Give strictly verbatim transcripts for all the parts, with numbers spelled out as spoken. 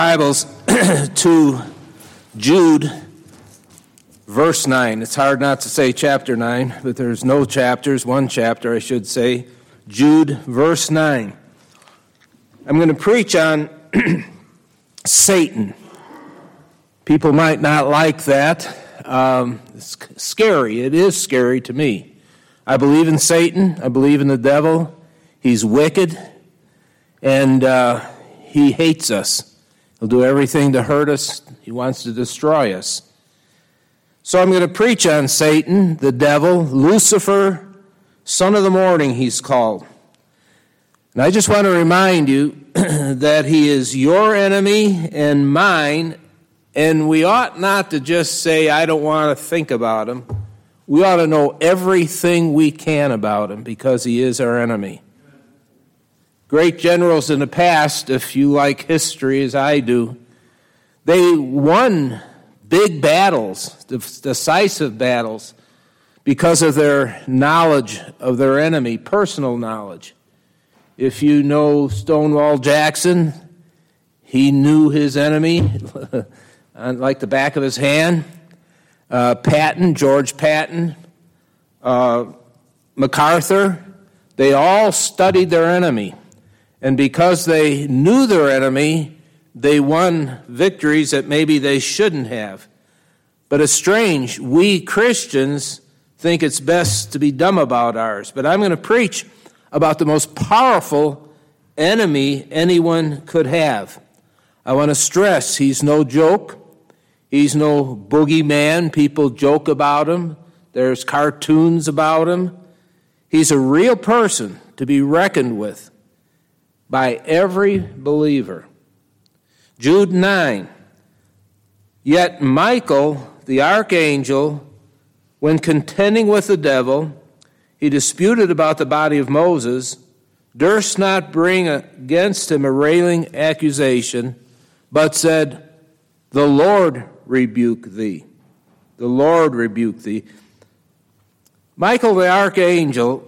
Bibles to Jude, verse nine. It's hard not to say chapter nine, but there's no chapters, one chapter I should say. Jude, verse nine. I'm going to preach on Satan. People might not like that. Um, it's scary. It is scary to me. I believe in Satan. I believe in the devil. He's wicked, and uh, he hates us. He'll do everything to hurt us. He wants to destroy us. So I'm going to preach on Satan, the devil, Lucifer, son of the morning, he's called. And I just want to remind you that he is your enemy and mine, and we ought not to just say, I don't want to think about him. We ought to know everything we can about him because he is our enemy. Great generals in the past, if you like history as I do, they won big battles, decisive battles, because of their knowledge of their enemy, personal knowledge. If you know Stonewall Jackson, he knew his enemy like the back of his hand. Uh, Patton, George Patton, uh, MacArthur, they all studied their enemy. And because they knew their enemy, they won victories that maybe they shouldn't have. But it's strange, we Christians think it's best to be dumb about ours. But I'm going to preach about the most powerful enemy anyone could have. I want to stress, he's no joke. He's no boogeyman. People joke about him. There's cartoons about him. He's a real person to be reckoned with by every believer. Jude nine. Yet Michael, the archangel, when contending with the devil, he disputed about the body of Moses, durst not bring against him a railing accusation, but said, The Lord rebuke thee. The Lord rebuke thee. Michael, the archangel,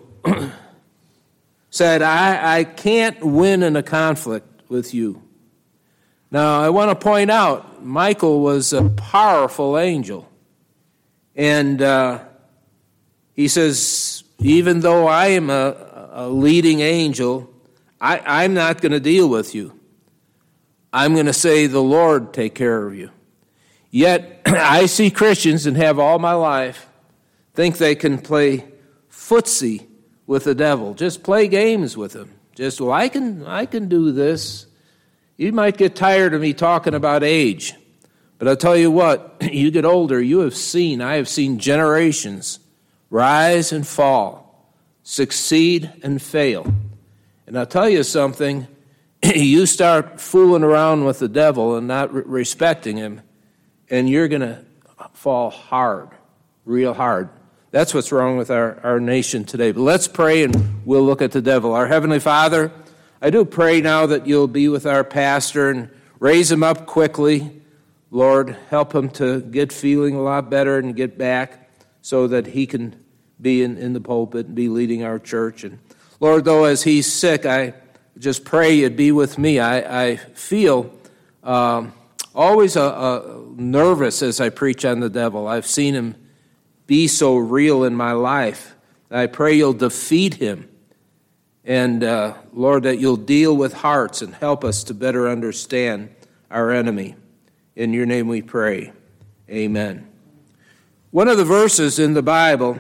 said, I, I can't win in a conflict with you. Now, I want to point out, Michael was a powerful angel. And uh, he says, even though I am a, a leading angel, I, I'm not going to deal with you. I'm going to say, the Lord take care of you. Yet, I see Christians, and have all my life, think they can play footsie with the devil. Just play games with him. Just, well, I can, I can do this. You might get tired of me talking about age, but I'll tell you what, you get older, you have seen, I have seen generations rise and fall, succeed and fail. And I'll tell you something, you start fooling around with the devil and not re- respecting him, and you're going to fall hard, real hard. That's what's wrong with our, our nation today. But let's pray and we'll look at the devil. Our Heavenly Father, I do pray now that you'll be with our pastor and raise him up quickly. Lord, help him to get feeling a lot better and get back so that he can be in, in the pulpit and be leading our church. And Lord, though, as he's sick, I just pray you'd be with me. I, I feel um, always a, a nervous as I preach on the devil. I've seen him be so real in my life. I pray you'll defeat him. And, uh, Lord, that you'll deal with hearts and help us to better understand our enemy. In your name we pray. Amen. One of the verses in the Bible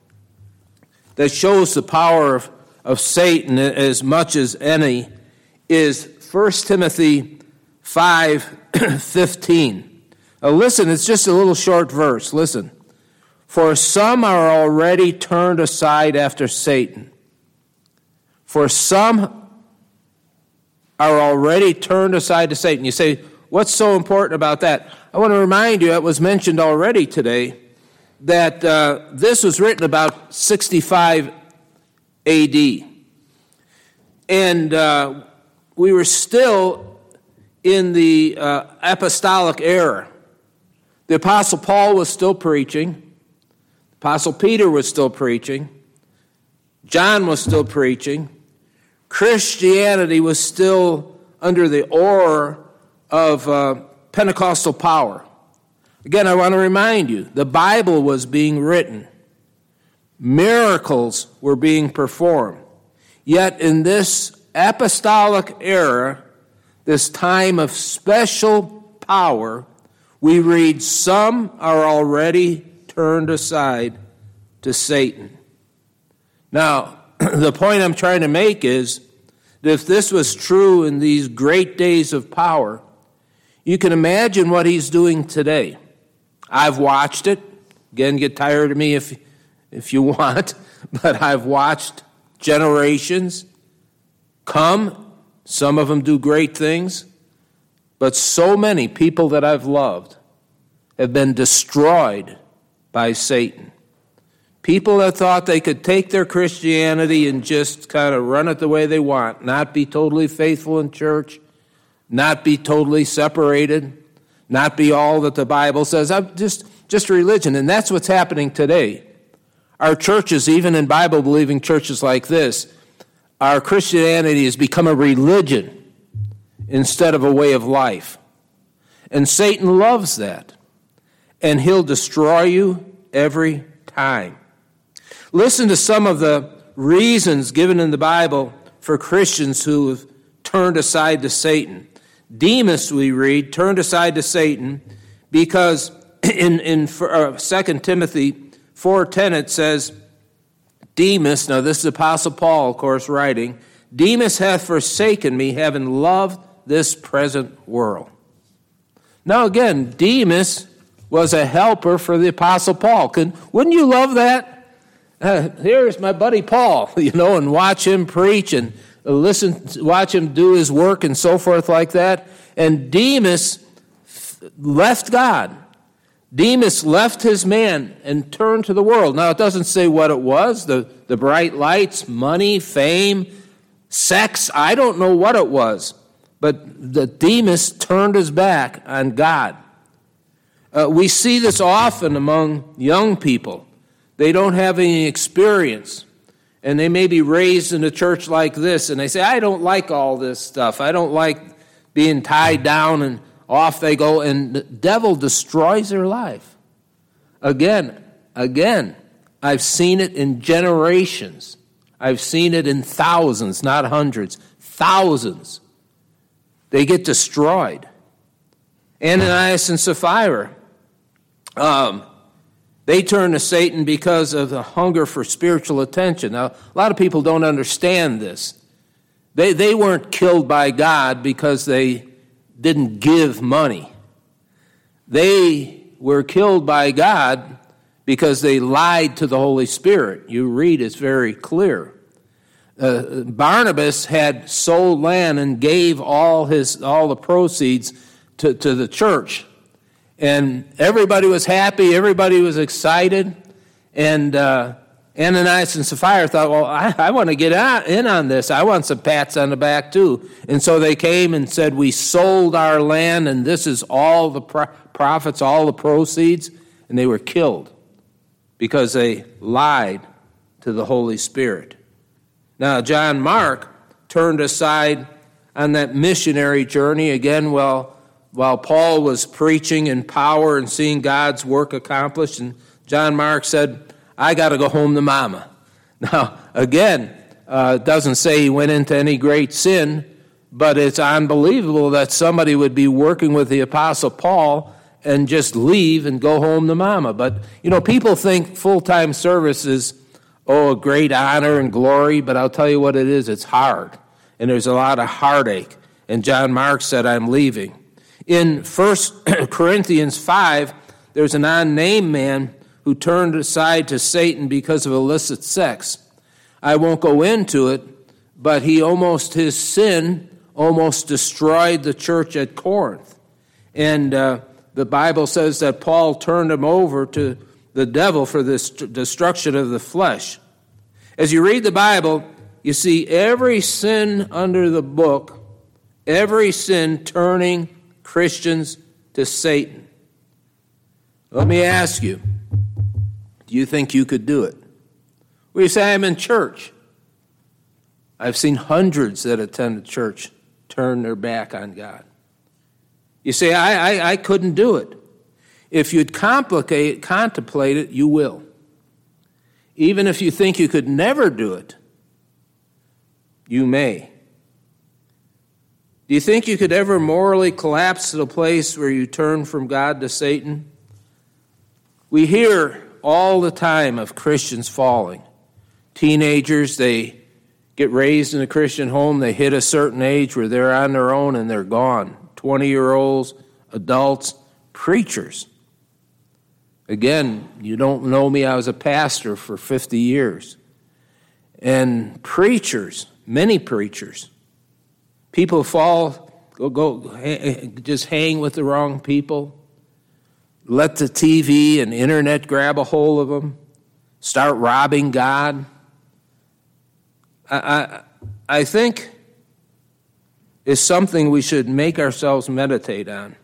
that shows the power of, of Satan as much as any is First Timothy five fifteen. Now listen, it's just a little short verse. Listen. For some are already turned aside after Satan. For some are already turned aside to Satan. You say, what's so important about that? I want to remind you, it was mentioned already today, that uh, this was written about sixty-five A D. And uh, we were still in the uh, apostolic era. The Apostle Paul was still preaching. Apostle Peter was still preaching. John was still preaching. Christianity was still under the aura of uh, Pentecostal power. Again, I want to remind you, the Bible was being written. Miracles were being performed. Yet in this apostolic era, this time of special power, we read some are already turned aside to Satan. Now, the point I'm trying to make is that if this was true in these great days of power, you can imagine what he's doing today. I've watched it. Again, get tired of me if, if you want, but I've watched generations come. Some of them do great things, but so many people that I've loved have been destroyed by Satan. People that thought they could take their Christianity and just kind of run it the way they want, not be totally faithful in church, not be totally separated, not be all that the Bible says. I'm just, just religion, and that's what's happening today. Our churches, even in Bible-believing churches like this, our Christianity has become a religion instead of a way of life. And Satan loves that, and he'll destroy you every time. Listen to some of the reasons given in the Bible for Christians who have turned aside to Satan. Demas, we read, turned aside to Satan because in, in uh, Second Timothy four ten it says, Demas, now this is Apostle Paul, of course, writing, Demas hath forsaken me, having loved this present world. Now again, Demas was a helper for the Apostle Paul. Can, wouldn't you love that? Uh, here's my buddy Paul, you know, and watch him preach and listen, watch him do his work and so forth like that. And Demas left God. Demas left his man and turned to the world. Now, it doesn't say what it was, the, the bright lights, money, fame, sex. I don't know what it was. But the Demas turned his back on God. Uh, we see this often among young people. They don't have any experience, and they may be raised in a church like this, and they say, I don't like all this stuff. I don't like being tied down, and off they go, and the devil destroys their life. Again, again, I've seen it in generations. I've seen it in thousands, not hundreds, thousands. They get destroyed. Ananias and Sapphira, um, they turn to Satan because of the hunger for spiritual attention. Now, a lot of people don't understand this. They, they weren't killed by God because they didn't give money. They were killed by God because they lied to the Holy Spirit. You read, it's very clear. Uh, Barnabas had sold land and gave all his all the proceeds to, to the church. And everybody was happy, everybody was excited, and uh, Ananias and Sapphira thought, well, I, I want to get out, in on this. I want some pats on the back too. And so they came and said, we sold our land, and this is all the pro- profits, all the proceeds, and they were killed because they lied to the Holy Spirit. Now, John Mark turned aside on that missionary journey again, well, while Paul was preaching in power and seeing God's work accomplished, and John Mark said, I got to go home to mama. Now, again, uh, it doesn't say he went into any great sin, but it's unbelievable that somebody would be working with the Apostle Paul and just leave and go home to mama. But, you know, people think full-time service is, oh, a great honor and glory, but I'll tell you what it is, it's hard. And there's a lot of heartache. And John Mark said, I'm leaving. In First Corinthians five, there's an unnamed man who turned aside to Satan because of illicit sex. I won't go into it, but he almost, his sin almost destroyed the church at Corinth. And uh, the Bible says that Paul turned him over to the devil for this destruction of the flesh. As you read the Bible, you see every sin under the book, every sin turning Christians to Satan. Let me ask you, do you think you could do it? Well, you say, I'm in church. I've seen hundreds that attend church turn their back on God. You say, I, I, I couldn't do it. If you'd complicate, contemplate it, you will. Even if you think you could never do it, you may. Do you think you could ever morally collapse to the place where you turn from God to Satan? We hear all the time of Christians falling. Teenagers, they get raised in a Christian home, they hit a certain age where they're on their own and they're gone. twenty-year-olds, adults, preachers. Again, you don't know me, I was a pastor for fifty years. And preachers, many preachers, people fall, go, go just hang with the wrong people, let the T V and internet grab a hold of them, start robbing God. I, I, I think it's something we should make ourselves meditate on.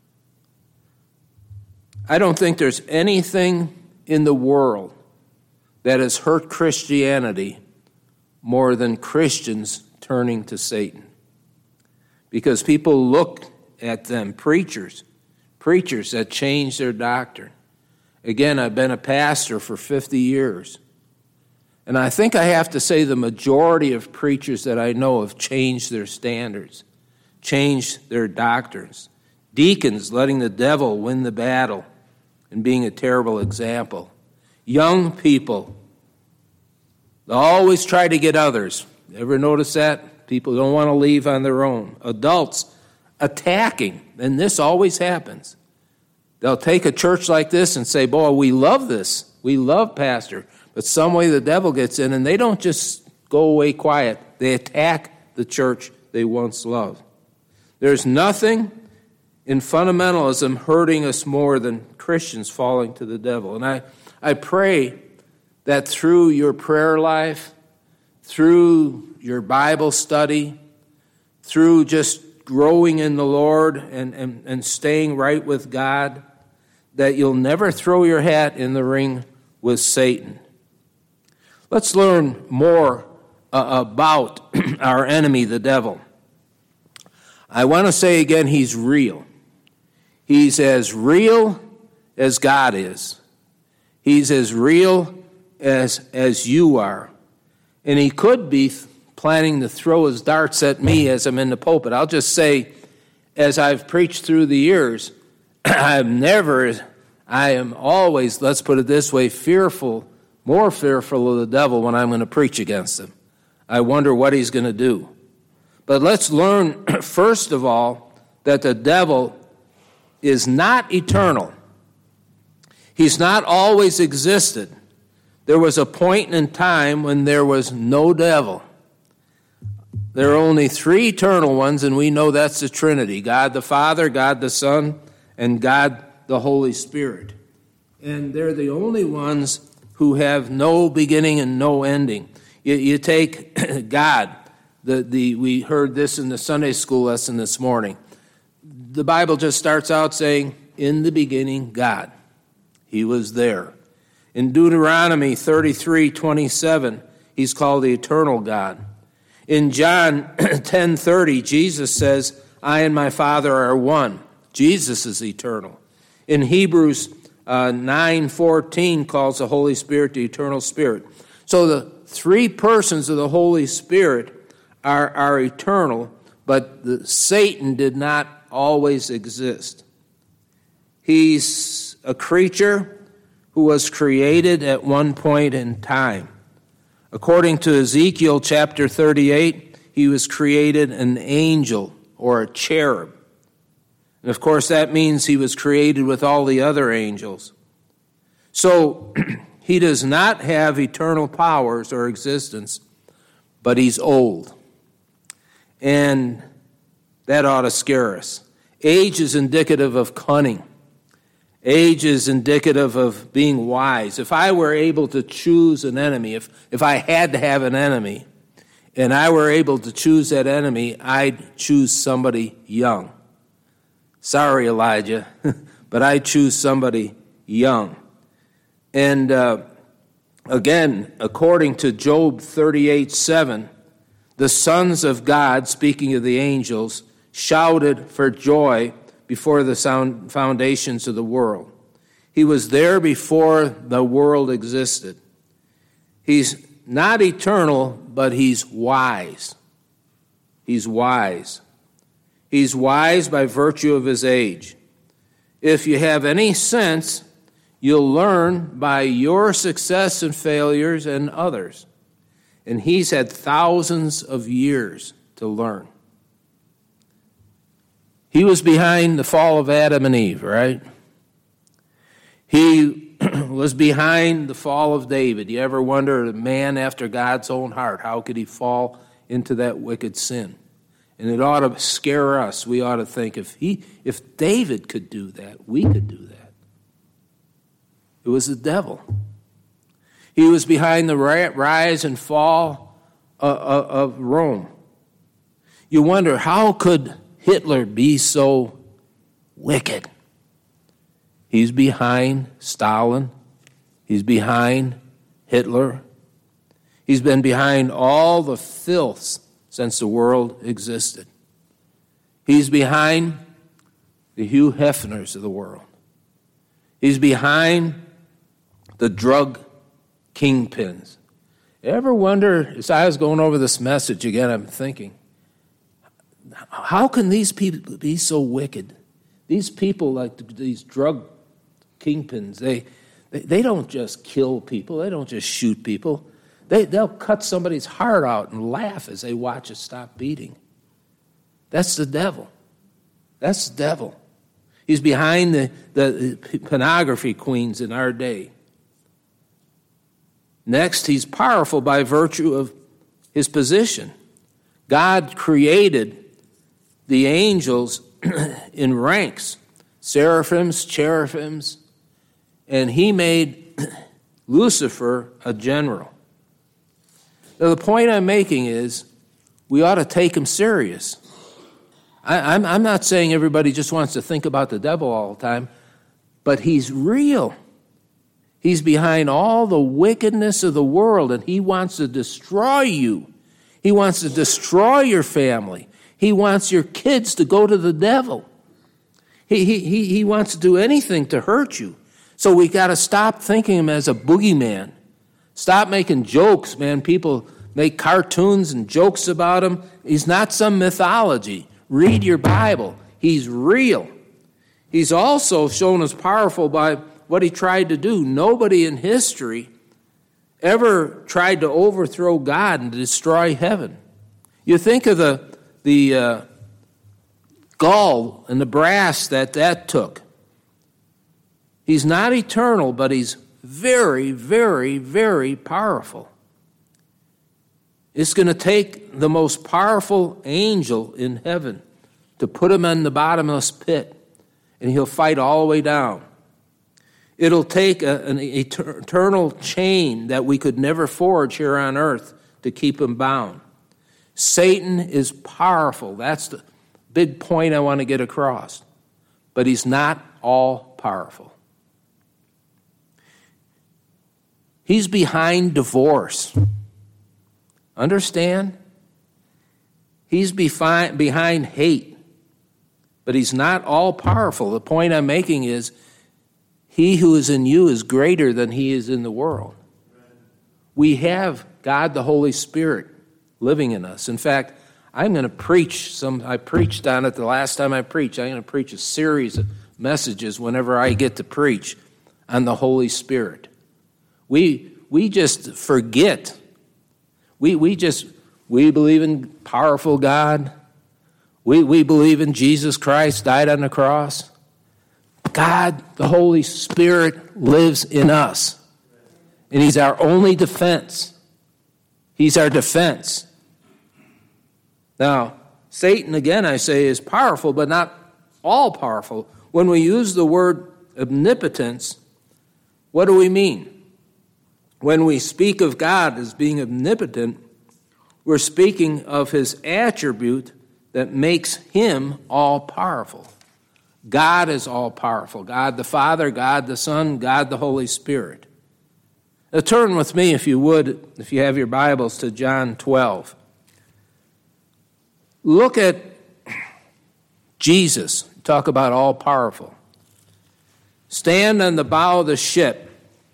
I don't think there's anything in the world that has hurt Christianity more than Christians turning to Satan. Because people look at them, preachers, preachers that change their doctrine. Again, I've been a pastor for fifty years. And I think I have to say the majority of preachers that I know have changed their standards, changed their doctrines. Deacons letting the devil win the battle and being a terrible example. Young people, they always try to get others. Ever notice that? People don't want to leave on their own. Adults attacking, and this always happens. They'll take a church like this and say, boy, we love this. We love Pastor. But some way the devil gets in, and they don't just go away quiet. They attack the church they once loved. There's nothing in fundamentalism hurting us more than Christians falling to the devil. And I, I pray that through your prayer life, through your Bible study, through just growing in the Lord and, and, and staying right with God, that you'll never throw your hat in the ring with Satan. Let's learn more uh, about our enemy, the devil. I want to say again, he's real. He's as real as God is. He's as real as, as you are. And he could be planning to throw his darts at me as I'm in the pulpit. I'll just say, as I've preached through the years, I'm never, I am always, let's put it this way, fearful, more fearful of the devil when I'm going to preach against him. I wonder what he's going to do. But let's learn, first of all, that the devil is not eternal. He's not always existed. There was a point in time when there was no devil. There are only three eternal ones, and we know that's the Trinity, God the Father, God the Son, and God the Holy Spirit. And they're the only ones who have no beginning and no ending. You, you take God, the, the we heard this in the Sunday school lesson this morning. The Bible just starts out saying, in the beginning, God. He was there. In Deuteronomy thirty-three twenty-seven, he's called the eternal God. In John ten thirty, Jesus says, I and my Father are one. Jesus is eternal. In Hebrews uh, nine fourteen calls the Holy Spirit the eternal Spirit. So the three persons of the Holy Spirit are, are eternal, but the, Satan did not always exist. He's a creature who was created at one point in time. According to Ezekiel chapter thirty-eight, he was created an angel or a cherub. And of course, that means he was created with all the other angels. So he does not have eternal powers or existence, but he's old. And that ought to scare us. Age is indicative of cunning. Age is indicative of being wise. If I were able to choose an enemy, if, if I had to have an enemy, and I were able to choose that enemy, I'd choose somebody young. Sorry, Elijah, but I choose somebody young. And uh, again, according to Job thirty-eight seven, the sons of God, speaking of the angels, shouted for joy before the sound foundations of the world. He was there before the world existed. He's not eternal, but he's wise. He's wise. He's wise by virtue of his age. If you have any sense, you'll learn by your success and failures and others. And he's had thousands of years to learn. He was behind the fall of Adam and Eve, right? He was behind the fall of David. You ever wonder, a man after God's own heart, how could he fall into that wicked sin? And it ought to scare us. We ought to think, if he, if David could do that, we could do that. It was the devil. He was behind the rise and fall of Rome. You wonder, how could Hitler be so wicked? He's behind Stalin. He's behind Hitler. He's been behind all the filth since the world existed. He's behind the Hugh Hefners of the world. He's behind the drug kingpins. Ever wonder, as I was going over this message again, I'm thinking, how can these people be so wicked? These people, like these drug kingpins, they, they, they don't just kill people. They don't just shoot people. They, they'll cut somebody's heart out and laugh as they watch it stop beating. That's the devil. That's the devil. He's behind the, the pornography queens in our day. Next, he's powerful by virtue of his position. God created the angels in ranks, seraphims, cherubims, and he made Lucifer a general. Now, the point I'm making is we ought to take him serious. I, I'm, I'm not saying everybody just wants to think about the devil all the time, but he's real. He's behind all the wickedness of the world, and he wants to destroy you. He wants to destroy your family. He wants your kids to go to the devil. He, he, he, he wants to do anything to hurt you. So we got to stop thinking of him as a boogeyman. Stop making jokes, man. People make cartoons and jokes about him. He's not some mythology. Read your Bible. He's real. He's also shown as powerful by what he tried to do. Nobody in history ever tried to overthrow God and destroy heaven. You think of the the uh, gall and the brass that that took. He's not eternal, but he's very, very, very powerful. It's going to take the most powerful angel in heaven to put him in the bottomless pit, and he'll fight all the way down. It'll take a, an eternal chain that we could never forge here on earth to keep him bound. Satan is powerful. That's the big point I want to get across. But he's not all powerful. He's behind divorce. Understand? He's behind, behind hate. But he's not all powerful. The point I'm making is, he who is in you is greater than he is in the world. We have God the Holy Spirit living in us. In fact, I'm going to preach some, I preached on it the last time I preached. I'm going to preach a series of messages whenever I get to preach on the Holy Spirit. We we just forget. We we just, we believe in powerful God. We we believe in Jesus Christ died on the cross. God, the Holy Spirit, lives in us. And he's our only defense. He's our defense. Now, Satan, again, I say, is powerful, but not all powerful. When we use the word omnipotence, what do we mean? When we speak of God as being omnipotent, we're speaking of his attribute that makes him all-powerful. God is all-powerful. God the Father, God the Son, God the Holy Spirit. Now turn with me, if you would, if you have your Bibles, to John twelve. Look at Jesus, talk about all-powerful. Stand on the bow of the ship.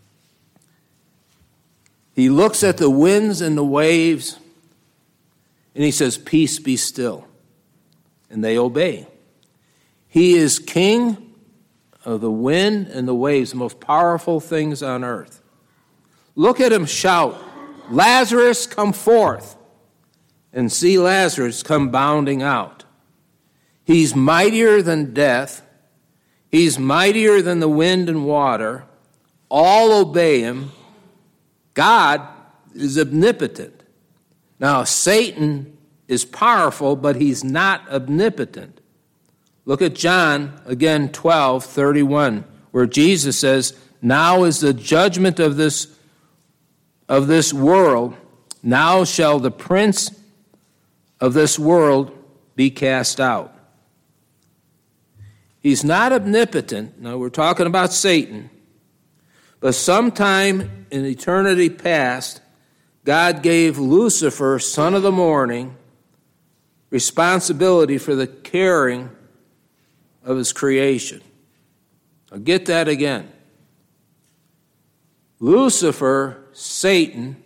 He looks at the winds and the waves, and he says, peace, be still. And they obey. He is king of the wind and the waves, the most powerful things on earth. Look at him shout, Lazarus, come forth. And see Lazarus come bounding out. He's mightier than death. He's mightier than the wind and water. All obey him. God is omnipotent. Now, Satan is powerful, but he's not omnipotent. Look at John, again, twelve thirty-one, where Jesus says, now is the judgment of this, of this world. Now shall the prince of this world be cast out. He's not omnipotent. Now, we're talking about Satan. But sometime in eternity past, God gave Lucifer, son of the morning, responsibility for the caring of his creation. Now, get that again. Lucifer, Satan,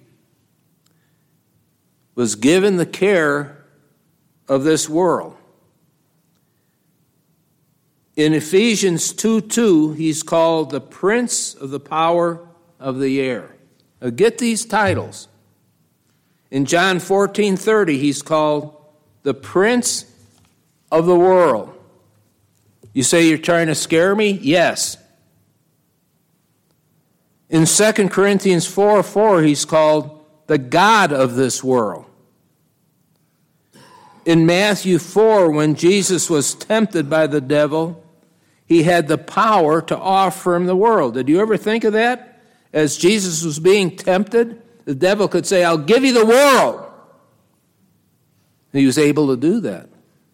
was given the care of this world. In Ephesians two two, he's called the Prince of the Power of the Air. Now get these titles. In John fourteen thirty, he's called the Prince of the World. You say you're trying to scare me? Yes. In Second Corinthians four four, he's called the God of this world. In Matthew four, when Jesus was tempted by the devil, he had the power to offer him the world. Did you ever think of that? As Jesus was being tempted, the devil could say, I'll give you the world. He was able to do that.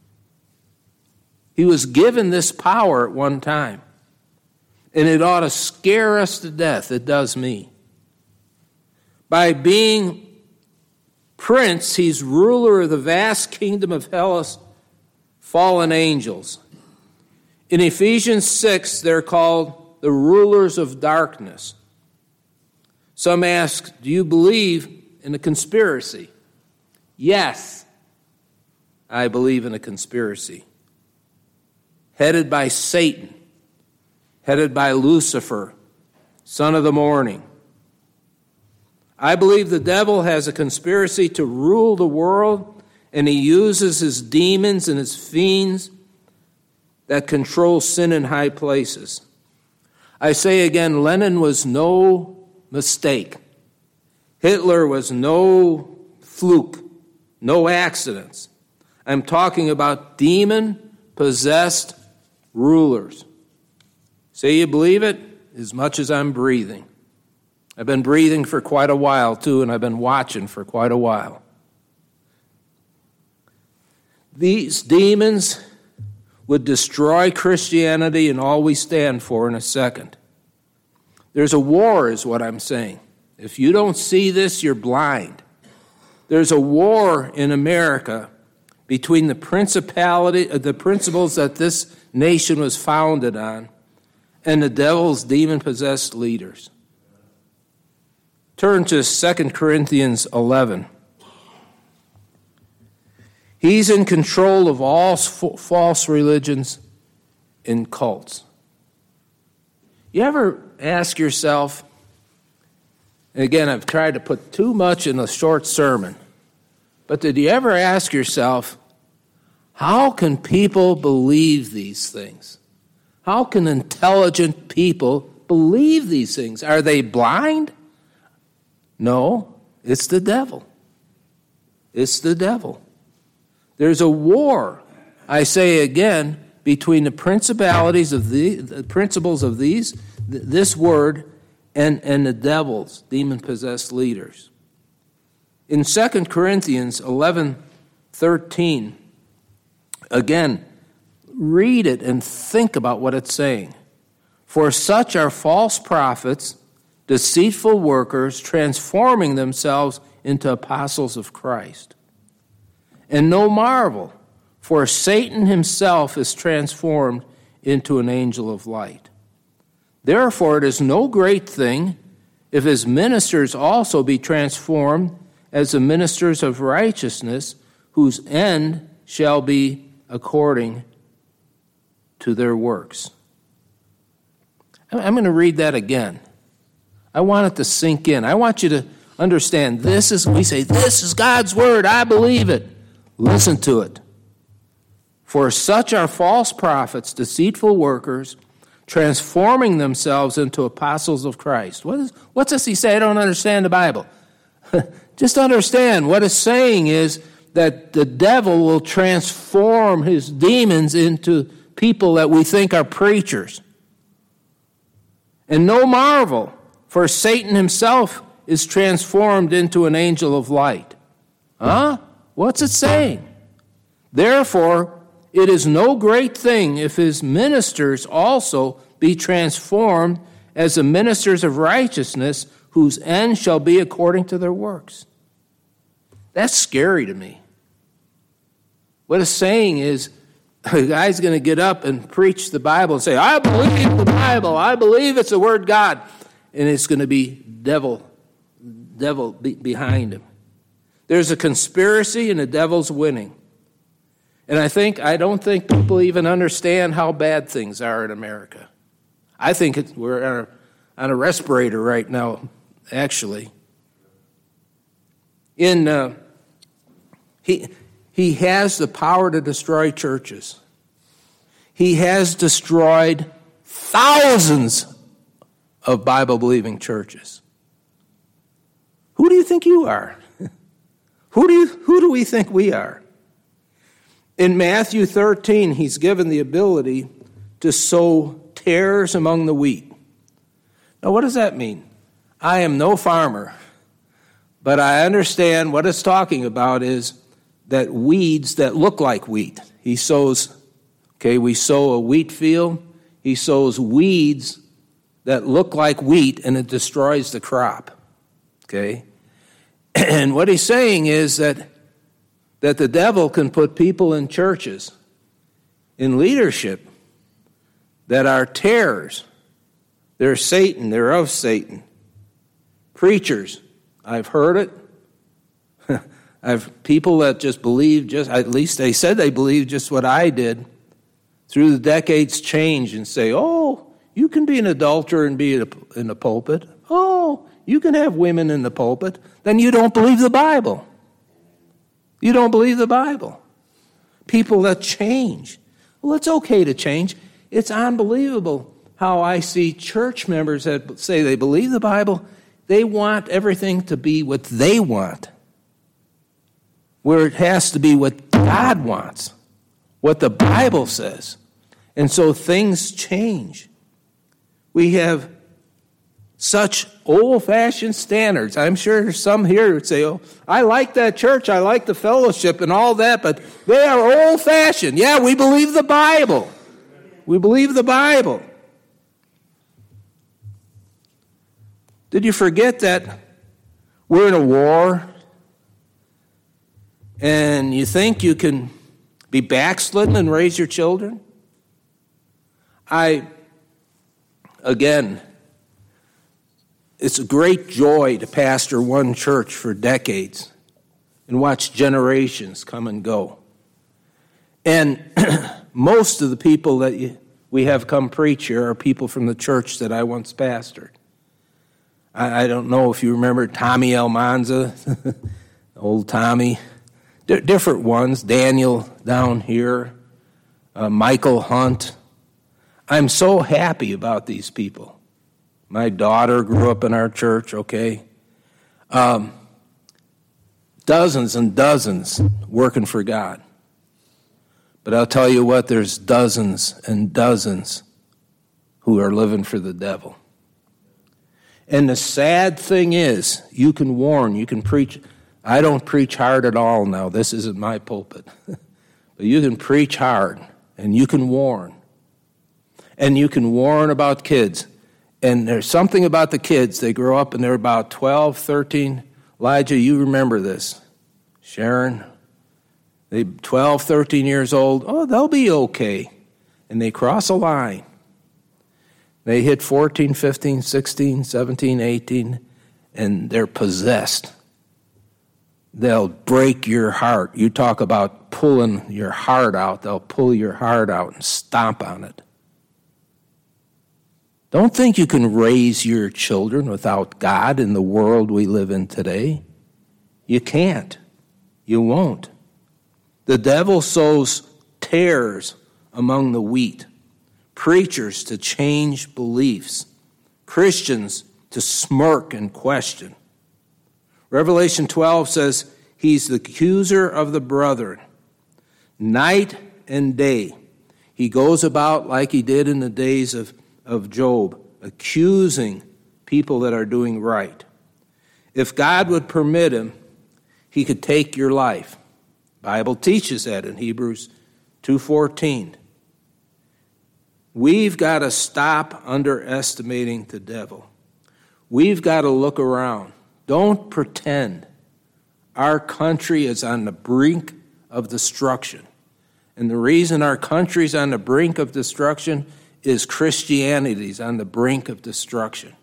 He was given this power at one time. And it ought to scare us to death. It does me. By being prince, he's ruler of the vast kingdom of Hellas, fallen angels. In Ephesians six, they're called the rulers of darkness. Some ask, do you believe in a conspiracy? Yes, I believe in a conspiracy. Headed by Satan, headed by Lucifer, son of the morning. I believe the devil has a conspiracy to rule the world, and he uses his demons and his fiends that control sin in high places. I say again, Lenin was no mistake. Hitler was no fluke, no accidents. I'm talking about demon-possessed rulers. Say you believe it? As much as I'm breathing. I've been breathing for quite a while, too, and I've been watching for quite a while. These demons would destroy Christianity and all we stand for in a second. There's a war, is what I'm saying. If you don't see this, you're blind. There's a war in America between the principality, the principles that this nation was founded on, and the devil's demon-possessed leaders. Turn to Second Corinthians eleven. He's in control of all false religions and cults. You ever ask yourself, and again, I've tried to put too much in a short sermon, but did you ever ask yourself, how can people believe these things? How can intelligent people believe these things? Are they blind? No, it's the devil. It's the devil. There's a war, I say again, between the principalities of the, the principles of these, this word, and, and the devil's demon-possessed leaders. In Second Corinthians eleven thirteen, again, read it and think about what it's saying. For such are false prophets, deceitful workers, transforming themselves into apostles of Christ. And no marvel, For Satan himself is transformed into an angel of light. Therefore, it is no great thing if his ministers also be transformed as the ministers of righteousness, whose end shall be according to their works. I'm going to read that again. I want it to sink in. I want you to understand this is, we say, this is God's word. I believe it. Listen to it. For such are false prophets, deceitful workers, transforming themselves into apostles of Christ. What is, what's this he say? I don't understand the Bible. Just understand what it's saying is that the devil will transform his demons into people that we think are preachers. And no marvel, for Satan himself is transformed into an angel of light. Huh? What's it saying? Therefore, it is no great thing if his ministers also be transformed as the ministers of righteousness, whose end shall be according to their works. That's scary to me. What it's saying is, a guy's going to get up and preach the Bible and say, I believe the Bible, I believe it's the word of God. And it's going to be devil, devil be behind him. There's a conspiracy and the devil's winning. And I think, I don't think people even understand how bad things are in America. I think it's, we're on a, on a respirator right now, actually. In, uh, he... He has the power to destroy churches. He has destroyed thousands of Bible-believing churches. Who do you think you are? Who do you, who do we think we are? In Matthew thirteen, he's given the ability to sow tares among the wheat. Now, what does that mean? I am no farmer, but I understand what it's talking about is that weeds that look like wheat. He sows, okay, we sow a wheat field. He sows weeds that look like wheat, and it destroys the crop, okay? And what he's saying is that, that the devil can put people in churches, in leadership, that are tares. They're Satan. They're of Satan. Preachers. I've heard it. I've people that just believe, just at least they said they believed just what I did. Through the decades change and say, oh, you can be an adulterer and be in the pulpit. Oh, you can have women in the pulpit. Then you don't believe the Bible. You don't believe the Bible. People that change. Well, it's okay to change. It's unbelievable how I see church members that say they believe the Bible. They want everything to be what they want, where it has to be what God wants, what the Bible says. And so things change. We have such old-fashioned standards. I'm sure there's some here who would say, oh, I like that church, I like the fellowship and all that, but they are old-fashioned. Yeah, we believe the Bible. We believe the Bible. Did you forget that we're in a war? And you think you can be backslidden and raise your children? I, again, it's a great joy to pastor one church for decades and watch generations come and go. And most of the people that you, we have come preach here are people from the church that I once pastored. I, I don't know if you remember Tommy Almanza, old Tommy. D- different ones, Daniel down here, uh, Michael Hunt. I'm so happy about these people. My daughter grew up in our church, okay? Um, dozens and dozens working for God. But I'll tell you what, there's dozens and dozens who are living for the devil. And the sad thing is, you can warn, you can preach. I don't preach hard at all now. This isn't my pulpit. But you can preach hard, and you can warn. And you can warn about kids. And there's something about the kids. They grow up, and they're about twelve, thirteen. Elijah, you remember this. Sharon. They twelve, thirteen years old, oh, they'll be okay. And they cross a line. They hit fourteen, fifteen, sixteen, seventeen, eighteen, and they're possessed. They'll break your heart. You talk about pulling your heart out. They'll pull your heart out and stomp on it. Don't think you can raise your children without God in the world we live in today. You can't. You won't. The devil sows tares among the wheat, preachers to change beliefs, Christians to smirk and question. Revelation twelve says he's the accuser of the brethren. Night and day, he goes about like he did in the days of, of Job, accusing people that are doing right. If God would permit him, he could take your life. The Bible teaches that in Hebrews two fourteen. We've got to stop underestimating the devil. We've got to look around. Don't pretend. Our country is on the brink of destruction. And the reason our country's on the brink of destruction is Christianity's on the brink of destruction.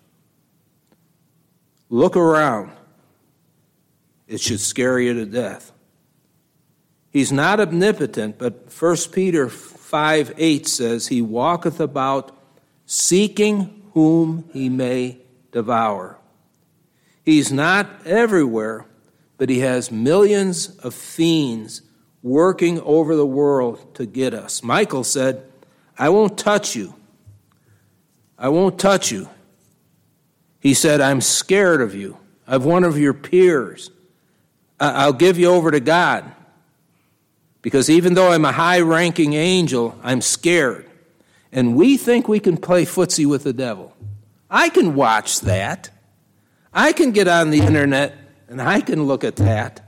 Look around. It should scare you to death. He's not omnipotent, but First Peter five eight says, he walketh about seeking whom he may devour. He's not everywhere, but he has millions of fiends working over the world to get us. Michael said, I won't touch you. I won't touch you. He said, I'm scared of you. I'm one of your peers. I'll give you over to God. Because even though I'm a high-ranking angel, I'm scared. And we think we can play footsie with the devil. I can watch that. I can get on the internet and I can look at that.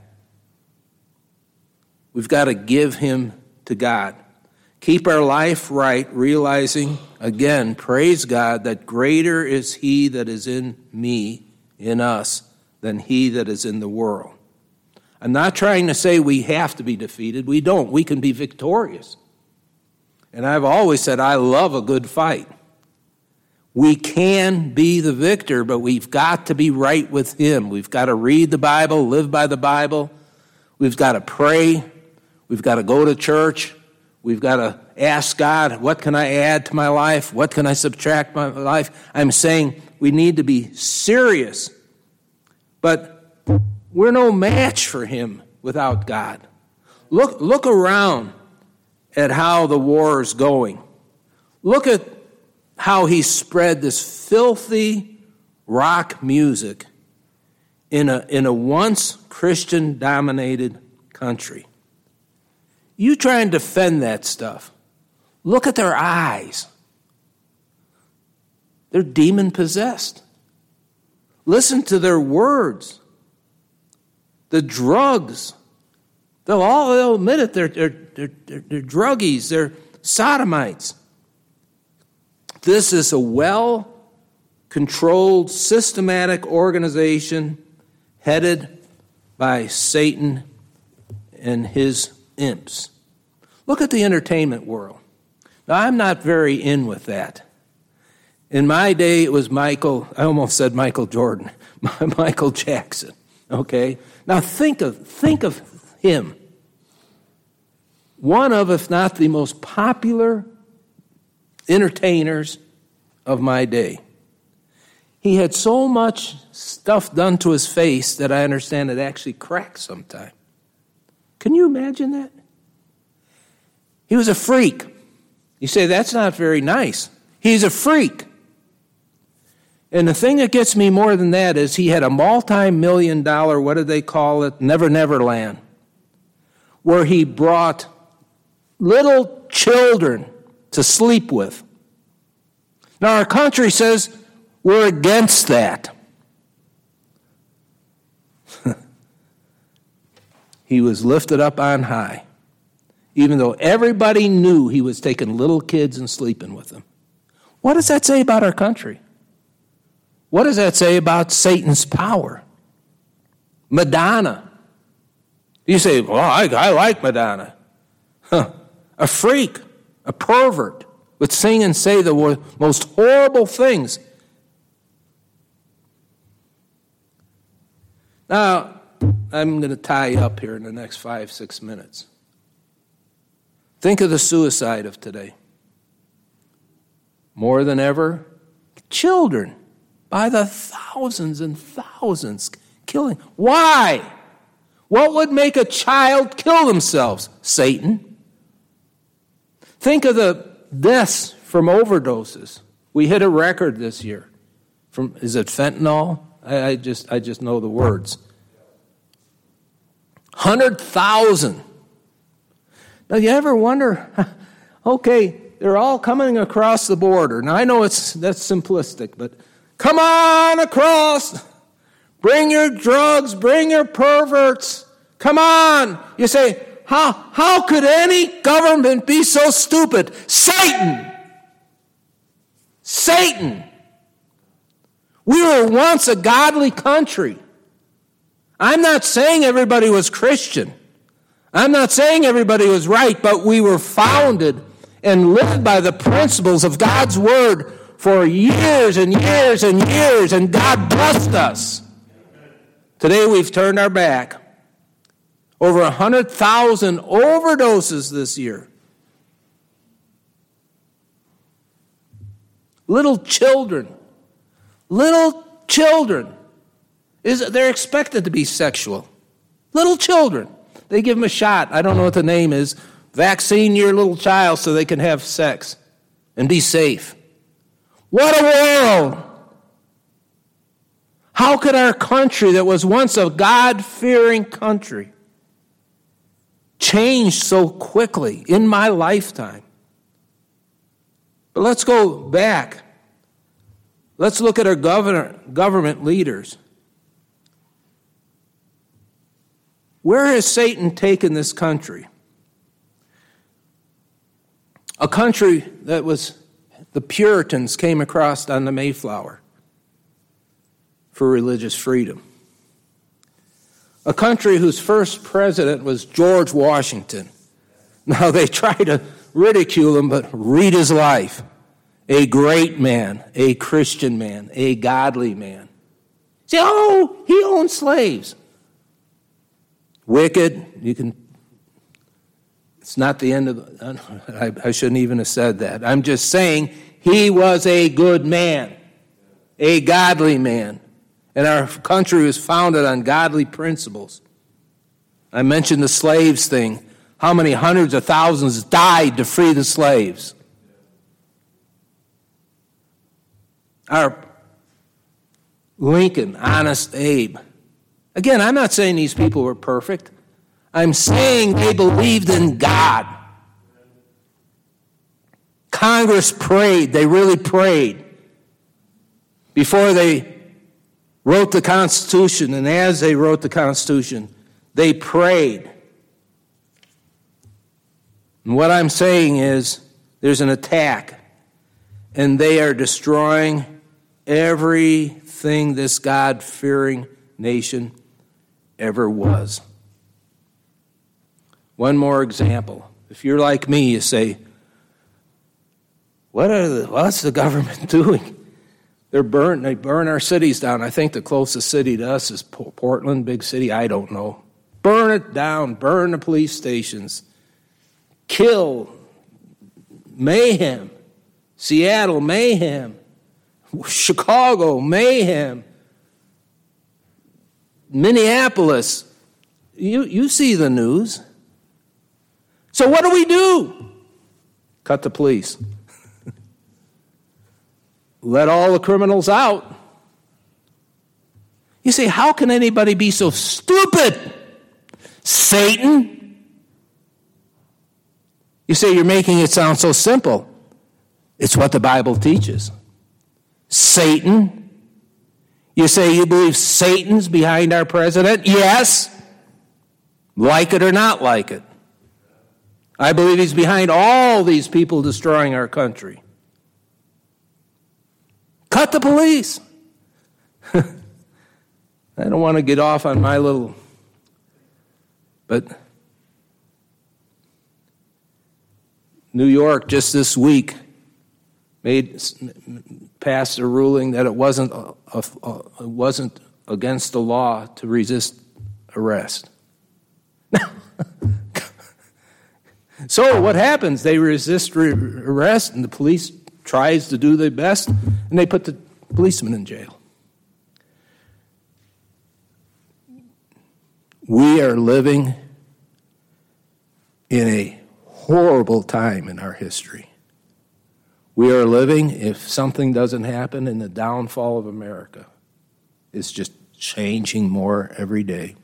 We've got to give him to God. Keep our life right, realizing, again, praise God, that greater is he that is in me, in us, than he that is in the world. I'm not trying to say we have to be defeated. We don't. We can be victorious. And I've always said I love a good fight. We can be the victor, but we've got to be right with him. We've got to read the Bible, live by the Bible. We've got to pray. We've got to go to church. We've got to ask God, what can I add to my life? What can I subtract my life? I'm saying we need to be serious. But we're no match for him without God. Look, look around at how the war is going. Look at how he spread this filthy rock music in a, in a once Christian-dominated country. You try and defend that stuff. Look at their eyes. They're demon-possessed. Listen to their words. The drugs, they'll all they'll admit it, they're, they're, they're, they're, they're druggies, they're sodomites. This is a well-controlled, systematic organization headed by Satan and his imps. Look at the entertainment world. Now, I'm not very in with that. In my day, it was Michael, I almost said Michael Jordan, Michael Jackson, okay? Now think of think of him. One of, if not the most popular entertainers of my day. He had so much stuff done to his face that I understand it actually cracked sometime. Can you imagine that? He was a freak. You say, that's not very nice. He's a freak. And the thing that gets me more than that is he had a multi-million dollar, what did they call it, Never Never Land, where he brought little children to sleep with. Now our country says we're against that. He was lifted up on high, even though everybody knew he was taking little kids and sleeping with them. What does that say about our country? What does that say about Satan's power? Madonna. You say, well, I, I like Madonna. Huh. A freak, a pervert, would sing and say the most horrible things. Now, I'm going to tie you up here in the next five, six minutes. Think of the suicide of today. More than ever, children by the thousands and thousands killing. Why? What would make a child kill themselves? Satan. Think of the deaths from overdoses. We hit a record this year. From is it fentanyl? I, I just I just know the words. Hundred thousand. Now you ever wonder? Okay, they're all coming across the border. Now I know it's that's simplistic, but come on across. Bring your drugs. Bring your perverts. Come on. You say, how how could any government be so stupid? Satan. Satan. We were once a godly country. I'm not saying everybody was Christian. I'm not saying everybody was right, but we were founded and lived by the principles of God's Word for years and years and years, and God blessed us. Today we've turned our back. Over one hundred thousand overdoses this year. Little children. Little children. Is they're expected to be sexual. Little children. They give them a shot. I don't know what the name is. Vaccine your little child so they can have sex and be safe. What a world! How could our country that was once a God-fearing country change so quickly in my lifetime? But let's go back. Let's look at our governor, government leaders. Where has Satan taken this country? A country that was, the Puritans came across on the Mayflower for religious freedom. A country whose first president was George Washington. Now they try to ridicule him, but read his life. A great man, a Christian man, a godly man. Say, oh, he owned slaves. Wicked, you can, it's not the end of, I, I shouldn't even have said that. I'm just saying he was a good man, a godly man. And our country was founded on godly principles. I mentioned the slaves thing. How many hundreds of thousands died to free the slaves? Our Lincoln, Honest Abe. Again, I'm not saying these people were perfect. I'm saying they believed in God. Congress prayed. They really prayed before they wrote the Constitution. And as they wrote the Constitution, they prayed. And what I'm saying is there's an attack, and they are destroying everything this God-fearing nation ever was. One more example. If you're like me, you say, what are the, what's the government doing? They're burn, they burn our cities down. I think the closest city to us is Portland, big city. I don't know. Burn it down. Burn the police stations. Kill. Mayhem. Seattle, mayhem. Chicago, mayhem. Minneapolis. You, you see the news. So what do we do? Cut the police. Let all the criminals out. You say, how can anybody be so stupid? Satan? You say you're making it sound so simple. It's what the Bible teaches. Satan? You say you believe Satan's behind our president? Yes. Like it or not like it. I believe he's behind all these people destroying our country. Cut the police. I don't want to get off on my little But New York just this week made passed a ruling that it wasn't a, a, a, it wasn't against the law to resist arrest. So what happens? They resist re- arrest, and the police tries to do their best, and they put the policeman in jail. We are living in a horrible time in our history. We are living, if something doesn't happen, in the downfall of America. It's just changing more every day.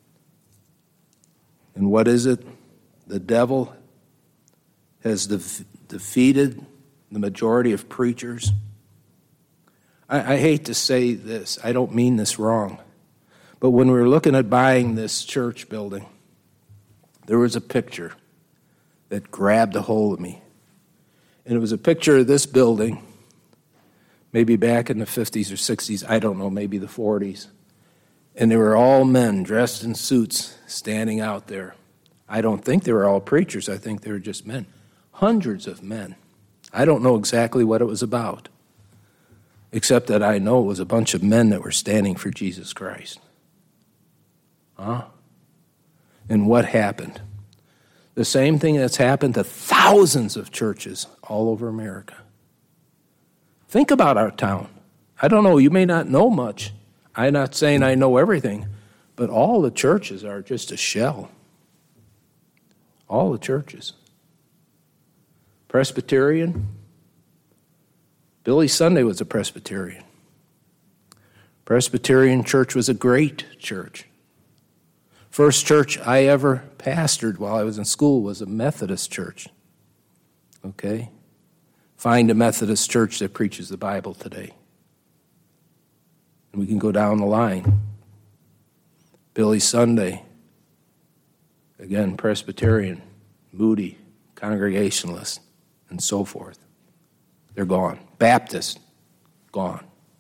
And what is it? The devil has def- defeated the majority of preachers. I, I hate to say this. I don't mean this wrong. But when we were looking at buying this church building, there was a picture that grabbed a hold of me. And it was a picture of this building, maybe back in the fifties or sixties, I don't know, maybe the forties. And they were all men dressed in suits standing out there. I don't think they were all preachers. I think they were just men. Hundreds of men. I don't know exactly what it was about, except that I know it was a bunch of men that were standing for Jesus Christ. Huh? And what happened? The same thing that's happened to thousands of churches all over America. Think about our town. I don't know, you may not know much. I'm not saying I know everything, but all the churches are just a shell. All the churches. Presbyterian. Billy Sunday was a Presbyterian. Presbyterian church was a great church. First church I ever pastored while I was in school was a Methodist church. Okay? Find a Methodist church that preaches the Bible today. And we can go down the line. Billy Sunday, again, Presbyterian, Moody, Congregationalist, and so forth. They're gone. Baptist, gone.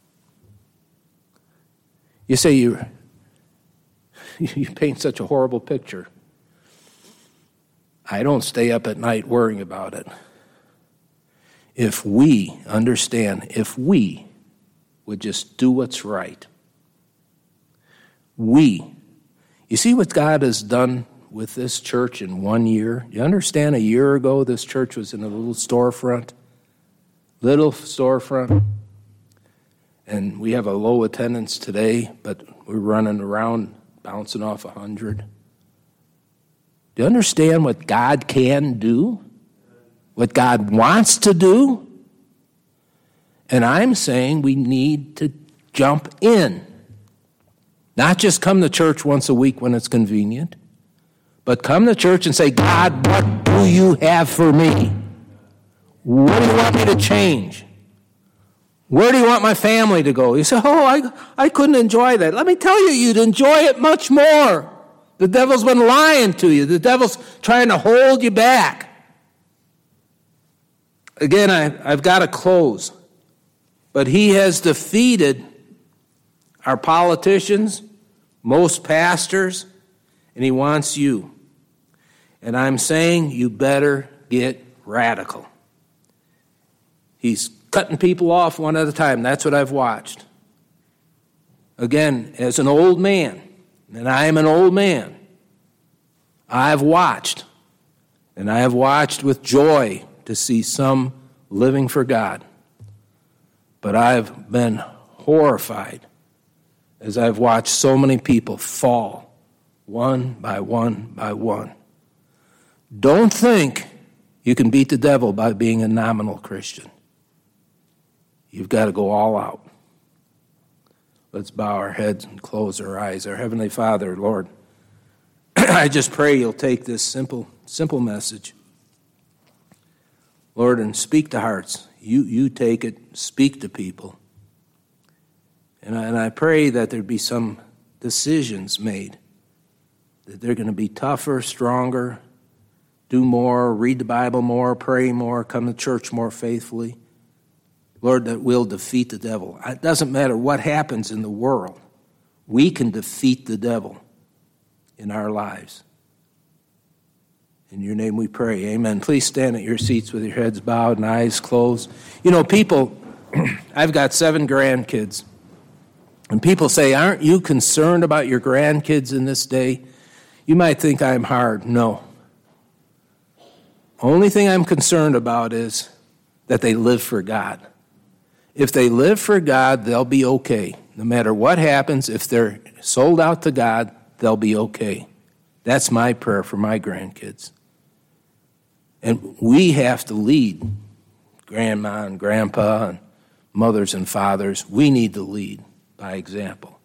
You say you... You paint such a horrible picture. I don't stay up at night worrying about it. If we understand, if we would just do what's right, we, you see what God has done with this church in one year? You understand a year ago this church was in a little storefront, little storefront, and we have a low attendance today, but we're running around bouncing off a hundred. Do you understand what God can do? What God wants to do? And I'm saying we need to jump in. Not just come to church once a week when it's convenient, but come to church and say, God, what do you have for me? What do you want me to change? Where do you want my family to go? You say, oh, I, I couldn't enjoy that. Let me tell you, you'd enjoy it much more. The devil's been lying to you. The devil's trying to hold you back. Again, I, I've got to close. But he has defeated our politicians, most pastors, and he wants you. And I'm saying you better get radical. He's cutting people off one at a time. That's what I've watched. Again, as an old man, and I am an old man, I've watched, and I have watched with joy to see some living for God. But I've been horrified as I've watched so many people fall, one by one by one. Don't think you can beat the devil by being a nominal Christian. You've got to go all out. Let's bow our heads and close our eyes. Our Heavenly Father, Lord, I just pray you'll take this simple, simple message, Lord, and speak to hearts. You, you take it, speak to people. And I, and I pray that there'd be some decisions made, that they're going to be tougher, stronger, do more, read the Bible more, pray more, come to church more faithfully. Lord, that we'll defeat the devil. It doesn't matter what happens in the world. We can defeat the devil in our lives. In your name we pray, amen. Please stand at your seats with your heads bowed and eyes closed. You know, people, I've got seven grandkids. And people say, aren't you concerned about your grandkids in this day? You might think I'm hard. No. Only thing I'm concerned about is that they live for God. If they live for God, they'll be okay. No matter what happens, if they're sold out to God, they'll be okay. That's my prayer for my grandkids. And we have to lead, grandma and grandpa and mothers and fathers. We need to lead by example.